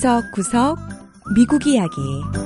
구석구석 미국 이야기.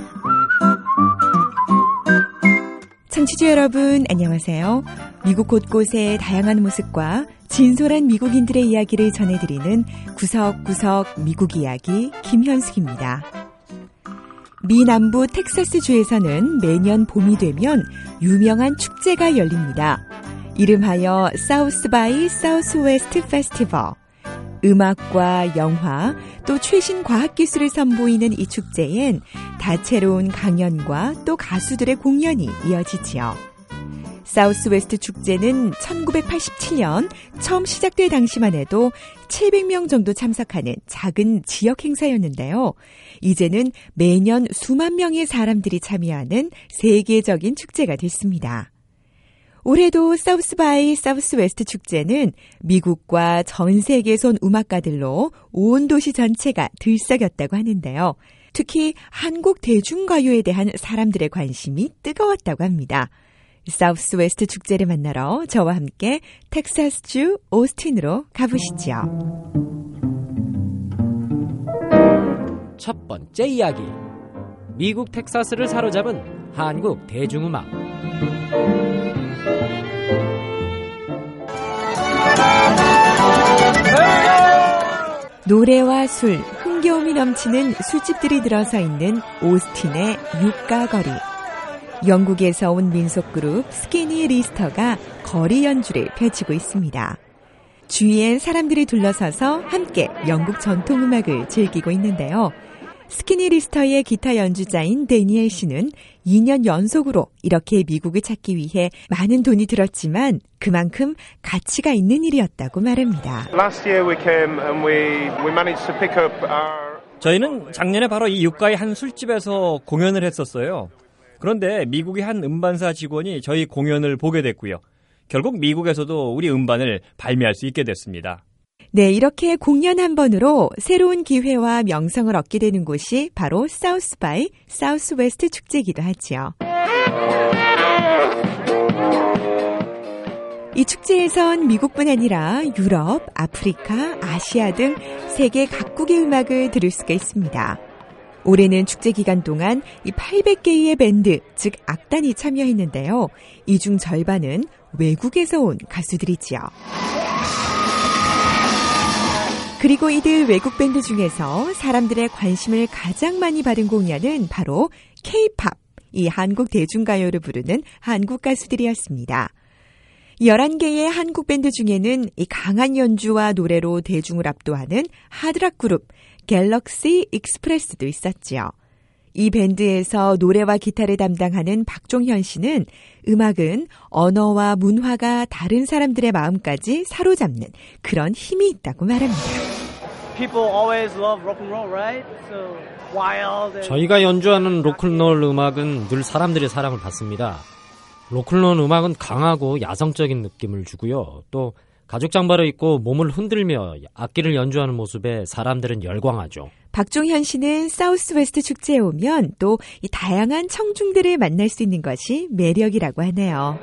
청취자 여러분 안녕하세요. 미국 곳곳의 다양한 모습과 진솔한 미국인들의 이야기를 전해드리는 구석구석 미국 이야기 김현숙입니다. 미 남부 텍사스주에서는 매년 봄이 되면 유명한 축제가 열립니다. 이름하여 사우스 바이 사우스 웨스트 페스티벌. 음악과 영화, 또 최신 과학기술을 선보이는 이 축제엔 다채로운 강연과 또 가수들의 공연이 이어지지요. 사우스웨스트 축제는 1987년 처음 시작될 당시만 해도 700명 정도 참석하는 작은 지역 행사였는데요. 이제는 매년 수만 명의 사람들이 참여하는 세계적인 축제가 됐습니다. 올해도 사우스 바이 사우스 웨스트 축제는 미국과 전 세계에서 온 음악가들로 온 도시 전체가 들썩였다고 하는데요. 특히 한국 대중가요에 대한 사람들의 관심이 뜨거웠다고 합니다. 사우스 웨스트 축제를 만나러 저와 함께 텍사스주 오스틴으로 가보시죠. 첫 번째 이야기. 미국 텍사스를 사로잡은 한국 대중음악. 노래와 술, 흥겨움이 넘치는 술집들이 들어서 있는 오스틴의 육가거리. 영국에서 온 민속그룹 스키니 리스터가 거리 연주를 펼치고 있습니다. 주위엔 사람들이 둘러서서 함께 영국 전통음악을 즐기고 있는데요. 스키니 리스터의 기타 연주자인 데니엘 씨는 2년 연속으로 이렇게 미국을 찾기 위해 많은 돈이 들었지만 그만큼 가치가 있는 일이었다고 말합니다. 저희는 작년에 바로 이 육가의 한 술집에서 공연을 했었어요. 그런데 미국의 한 음반사 직원이 저희 공연을 보게 됐고요. 결국 미국에서도 우리 음반을 발매할 수 있게 됐습니다. 네, 이렇게 공연 한 번으로 새로운 기회와 명성을 얻게 되는 곳이 바로 사우스 바이 사우스 웨스트 축제이기도 하지요. 이 축제에선 미국뿐 아니라 유럽, 아프리카, 아시아 등 세계 각국의 음악을 들을 수가 있습니다. 올해는 축제 기간 동안 이 800개의 밴드, 즉 악단이 참여했는데요. 이 중 절반은 외국에서 온 가수들이지요. 그리고 이들 외국 밴드 중에서 사람들의 관심을 가장 많이 받은 공연은 바로 K-팝, 이 한국 대중가요를 부르는 한국 가수들이었습니다. 11개의 한국 밴드 중에는 이 강한 연주와 노래로 대중을 압도하는 하드락 그룹 갤럭시 익스프레스도 있었지요. 이 밴드에서 노래와 기타를 담당하는 박종현 씨는 음악은 언어와 문화가 다른 사람들의 마음까지 사로잡는 그런 힘이 있다고 말합니다. 저희가 연주하는 로큰롤 음악은 늘 사람들의 사랑을 받습니다. 로큰롤 음악은 강하고 야성적인 느낌을 주고요. 또 가죽 장발을 입고 몸을 흔들며 악기를 연주하는 모습에 사람들은 열광하죠. 박종현 씨는 사우스웨스트 축제에 오면 또 이 다양한 청중들을 만날 수 있는 것이 매력이라고 하네요.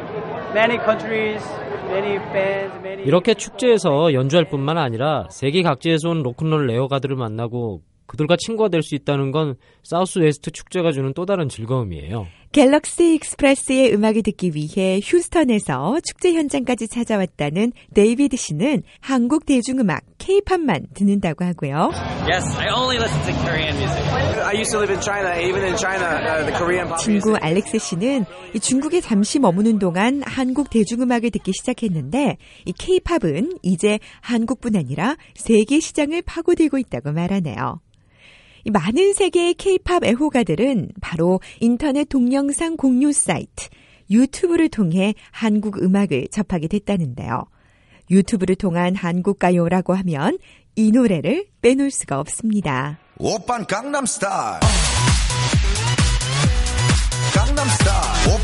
이렇게 축제에서 연주할 뿐만 아니라 세계 각지에서 온 로큰롤 레어가들을 만나고 그들과 친구가 될 수 있다는 건 사우스웨스트 축제가 주는 또 다른 즐거움이에요. 갤럭시 익스프레스의 음악을 듣기 위해 휴스턴에서 축제 현장까지 찾아왔다는 데이비드 씨는 한국 대중음악 K-팝만 듣는다고 하고요. Yes, I only listen to Korean music. I used to live in China. Even in China, the Korean pop music. 친구 알렉스 씨는 이 중국에 잠시 머무는 동안 한국 대중음악을 듣기 시작했는데 이 K-팝은 이제 한국뿐 아니라 세계 시장을 파고들고 있다고 말하네요. 이 많은 세계의 K-팝 애호가들은 바로 인터넷 동영상 공유 사이트 유튜브를 통해 한국 음악을 접하게 됐다는데요. 유튜브를 통한 한국 가요라고 하면 이 노래를 빼놓을 수가 없습니다. 오빤 강남스타일 강남스타일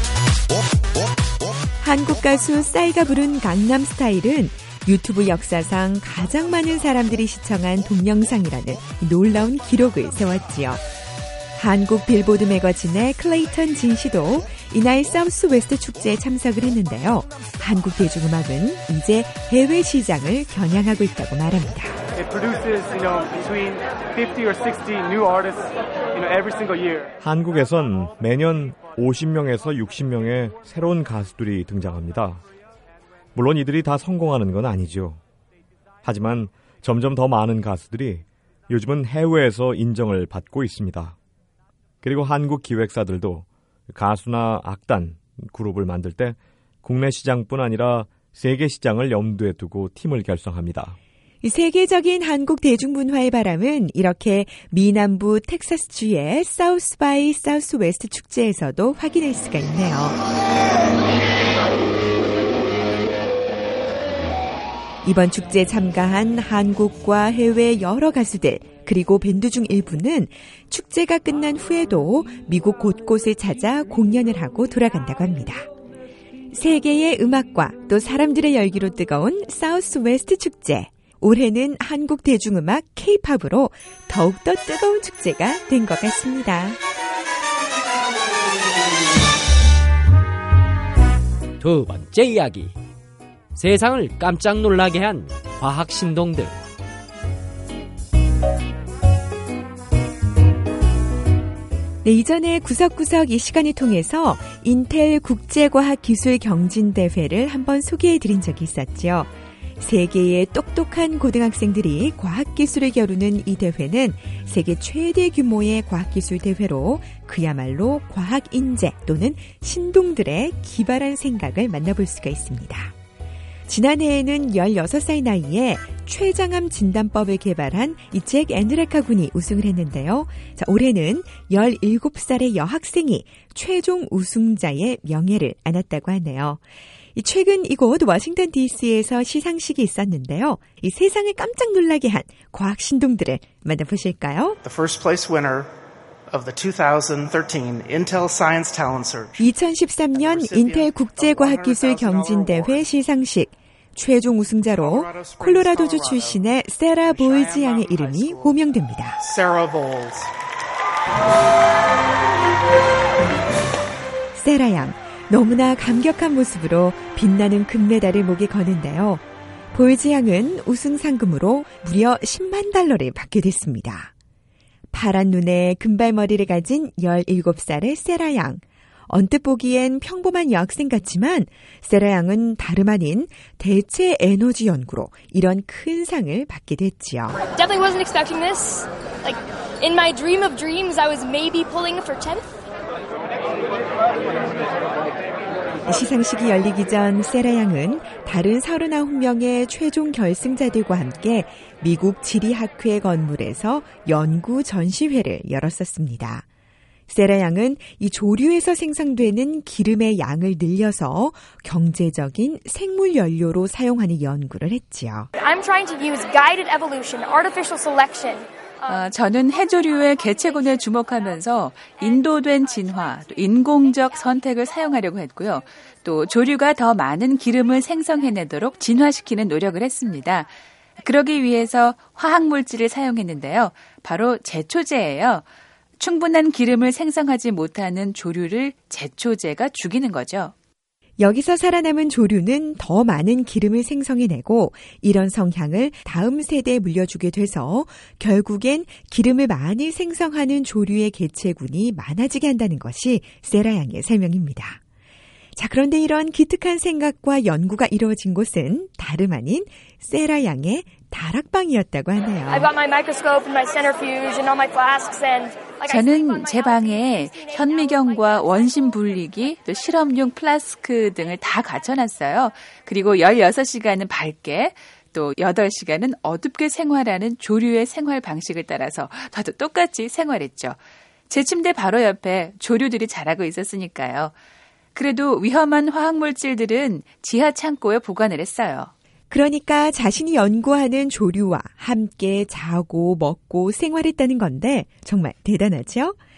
한국 가수 싸이가 부른 강남스타일은 유튜브 역사상 가장 많은 사람들이 시청한 동영상이라는 놀라운 기록을 세웠지요. 한국 빌보드 매거진의 클레이턴 진 씨도 이날 사우스웨스트 축제에 참석을 했는데요. 한국 대중음악은 이제 해외 시장을 겨냥하고 있다고 말합니다. It produces, between 50 or 60 new artists, every single year. 한국에선 매년 50명에서 60명의 새로운 가수들이 등장합니다. 물론 이들이 다 성공하는 건 아니죠. 하지만 점점 더 많은 가수들이 요즘은 해외에서 인정을 받고 있습니다. 그리고 한국 기획사들도 가수나 악단, 그룹을 만들 때 국내 시장뿐 아니라 세계 시장을 염두에 두고 팀을 결성합니다. 세계적인 한국 대중문화의 바람은 이렇게 미남부 텍사스주의 사우스 바이 사우스 웨스트 축제에서도 확인할 수가 있네요. 이번 축제에 참가한 한국과 해외 여러 가수들 그리고 밴드 중 일부는 축제가 끝난 후에도 미국 곳곳을 찾아 공연을 하고 돌아간다고 합니다. 세계의 음악과 또 사람들의 열기로 뜨거운 사우스 웨스트 축제. 올해는 한국 대중음악 K-팝으로 더욱더 뜨거운 축제가 된 것 같습니다. 두 번째 이야기. 세상을 깜짝 놀라게 한 과학 신동들. 네, 이전에 구석구석 이 시간을 통해서 인텔 국제과학기술경진대회를 한번 소개해드린 적이 있었죠. 세계의 똑똑한 고등학생들이 과학기술을 겨루는 이 대회는 세계 최대 규모의 과학기술 대회로 그야말로 과학인재 또는 신동들의 기발한 생각을 만나볼 수가 있습니다. 지난해에는 16살 나이에 췌장암 진단법을 개발한 이 잭 앤드레카 군이 우승을 했는데요. 자, 올해는 17살의 여학생이 최종 우승자의 명예를 안았다고 하네요. 최근 이곳 워싱턴 DC에서 시상식이 있었는데요. 이 세상을 깜짝 놀라게 한 과학 신동들을 만나보실까요? The first place winner of the 2013 Intel Science Talent Search. 2013년 인텔 국제과학기술 경진대회 시상식. 최종 우승자로 콜로라도주 출신의 세라 보일즈 양의 이름이 호명됩니다. 세라 양, 너무나 감격한 모습으로 빛나는 금메달을 목에 거는데요. 보일즈 양은 우승 상금으로 무려 10만 달러를 받게 됐습니다. 파란 눈에 금발머리를 가진 17살의 세라 양. 언뜻 보기엔 평범한 여학생 같지만 세라 양은 다름 아닌 대체 에너지 연구로 이런 큰 상을 받게 됐지요. Definitely wasn't expecting this. Like in my dream of dreams, I was maybe pulling for 10th. 시상식이 열리기 전 세라 양은 다른 39명의 최종 결승자들과 함께 미국 지리학회 건물에서 연구 전시회를 열었었습니다. 세라 양은 이 조류에서 생성되는 기름의 양을 늘려서 경제적인 생물 연료로 사용하는 연구를 했지요. I'm trying to use guided evolution, artificial selection. 저는 해조류의 개체군에 주목하면서 인도된 진화, 또 인공적 선택을 사용하려고 했고요. 또 조류가 더 많은 기름을 생성해내도록 진화시키는 노력을 했습니다. 그러기 위해서 화학물질을 사용했는데요. 바로 제초제예요. 충분한 기름을 생성하지 못하는 조류를 제초제가 죽이는 거죠. 여기서 살아남은 조류는 더 많은 기름을 생성해내고 이런 성향을 다음 세대에 물려주게 돼서 결국엔 기름을 많이 생성하는 조류의 개체군이 많아지게 한다는 것이 세라 양의 설명입니다. 자, 그런데 이런 기특한 생각과 연구가 이루어진 곳은 다름 아닌 세라 양의 다락방이었다고 하네요. I've got my microscope and my centrifuge and all my flasks and 저는 제 방에 현미경과 원심 분리기, 또 실험용 플라스크 등을 다 갖춰놨어요. 그리고 16시간은 밝게, 또 8시간은 어둡게 생활하는 조류의 생활 방식을 따라서 저도 똑같이 생활했죠. 제 침대 바로 옆에 조류들이 자라고 있었으니까요. 그래도 위험한 화학물질들은 지하 창고에 보관을 했어요. 그러니까 자신이 연구하는 조류와 함께 자고 먹고 생활했다는 건데 정말 대단하죠?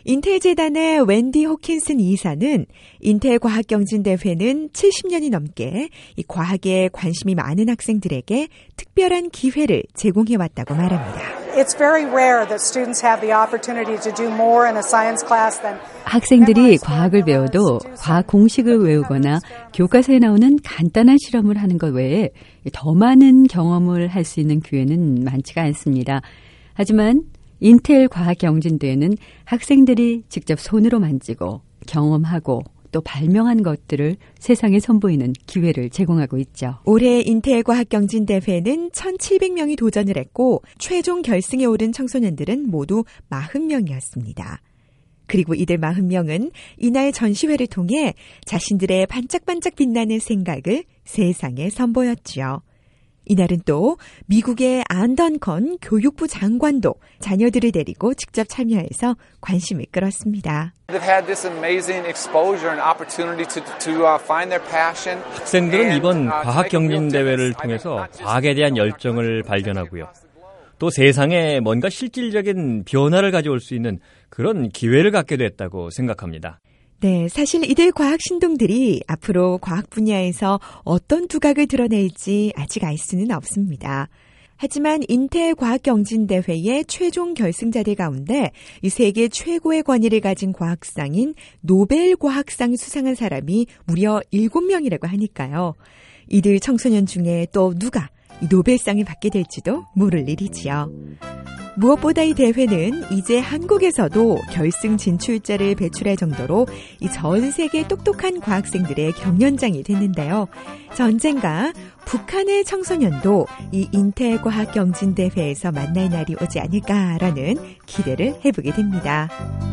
인텔재단의 웬디 호킨슨 이사는 인텔 과학경진대회는 70년이 넘게 이 과학에 관심이 많은 학생들에게 특별한 기회를 제공해왔다고 말합니다. It's very rare that students have the opportunity to do more in a science class than 학생들이 과학을 배워도 과학 공식을 외우거나 교과서에 나오는 간단한 실험을 하는 것 외에 더 많은 경험을 할 수 있는 기회는 많지가 않습니다. 하지만 인텔 과학경진대회는 학생들이 직접 손으로 만지고 경험하고 또 발명한 것들을 세상에 선보이는 기회를 제공하고 있죠. 올해 인텔 과학경진대회는 1,700명이 도전을 했고 최종 결승에 오른 청소년들은 모두 40명이었습니다. 그리고 이들 40명은 이날 전시회를 통해 자신들의 반짝반짝 빛나는 생각을 세상에 선보였지요. 이날은 또 미국의 안 던컨 교육부 장관도 자녀들을 데리고 직접 참여해서 관심을 끌었습니다. 학생들은 이번 과학경진대회를 통해서 과학에 대한 열정을 발견하고요. 또 세상에 뭔가 실질적인 변화를 가져올 수 있는 그런 기회를 갖게 됐다고 생각합니다. 네, 사실 이들 과학 신동들이 앞으로 과학 분야에서 어떤 두각을 드러낼지 아직 알 수는 없습니다. 하지만 인텔 과학경진대회의 최종 결승자들 가운데 이 세계 최고의 권위를 가진 과학상인 노벨 과학상 수상한 사람이 무려 7명이라고 하니까요. 이들 청소년 중에 또 누가 이 노벨상을 받게 될지도 모를 일이지요. 무엇보다 이 대회는 이제 한국에서도 결승 진출자를 배출할 정도로 이 전 세계 똑똑한 과학생들의 경연장이 됐는데요. 언젠가 북한의 청소년도 이 인텔 과학경진대회에서 만날 날이 오지 않을까라는 기대를 해보게 됩니다.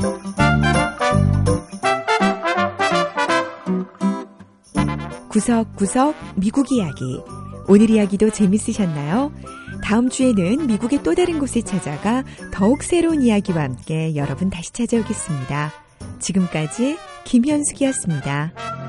구석구석 미국 이야기. 오늘 이야기도 재밌으셨나요? 다음 주에는 미국의 또 다른 곳을 찾아가 더욱 새로운 이야기와 함께 여러분 다시 찾아오겠습니다. 지금까지 김현숙이었습니다.